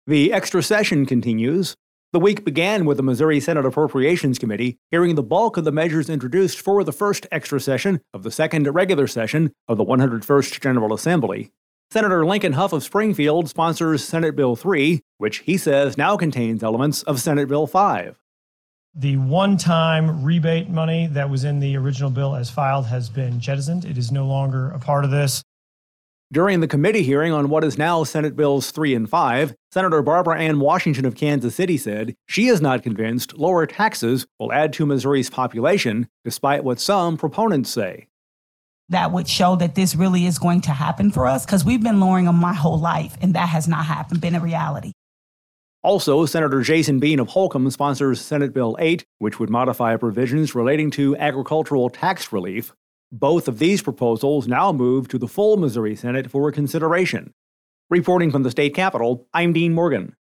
The extra session continues. The week began with the Missouri Senate Appropriations Committee hearing the bulk of the measures introduced for the first extra session of the second regular session of the 101st General Assembly. Senator Lincoln Huff of Springfield sponsors Senate Bill 3, which he says now contains elements of Senate Bill 5. The one-time rebate money that was in the original bill as filed has been jettisoned. It is no longer a part of this. During the committee hearing on what is now Senate Bills 3 and 5, Senator Barbara Ann Washington of Kansas City said she is not convinced lower taxes will add to Missouri's population, despite what some proponents say. That would show that this really is going to happen for us, because we've been lowering them my whole life, and that has not been a reality. Also, Senator Jason Bean of Holcomb sponsors Senate Bill 8, which would modify provisions relating to agricultural tax relief. Both of these proposals now move to the full Missouri Senate for consideration. Reporting from the state capitol, I'm Dean Morgan.